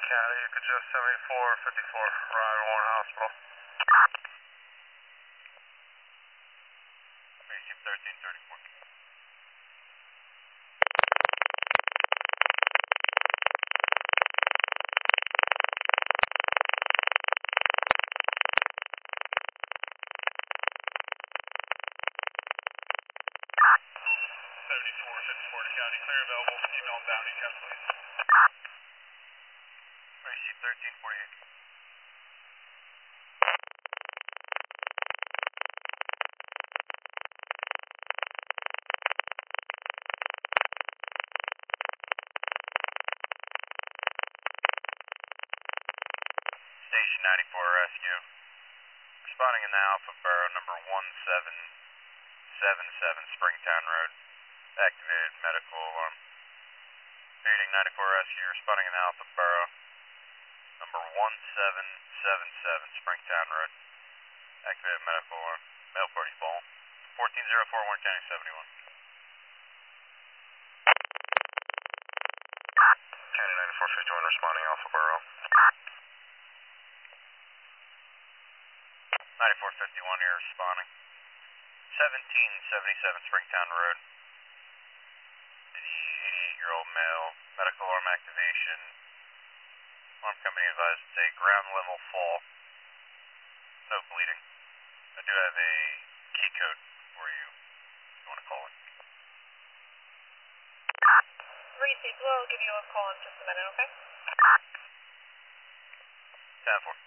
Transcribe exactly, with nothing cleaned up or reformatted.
County, you could just seventy-four fifty-four, Ryan Warren Hospital. Receive thirteen thirty-four. seventy-four fifty-four to County, clear available, email bounty check, please. Receive thirteen forty-eight. Station ninety-four Rescue. Responding in the Alpha Borough, number one seven seven seven, Springtown Road. Activated medical alarm. Reading ninety-four Rescue, responding in the Alpha Borough, number one seven seven seven, Springtown Road. Activated medical alarm. Mail party fall. fourteen oh four, Warren County seventy-one. County ninety-four fifty-one, responding Alpha Borough. ninety-four fifty-one here, responding. seventeen seventy-seven, Springtown Road. The eighty-eight-year-old male, medical alarm activation. Alarm company advised it's a ground level fall. No bleeding. I do have a key code for you if you want to call it. Received. We'll give you a call in just a minute, okay? ten four.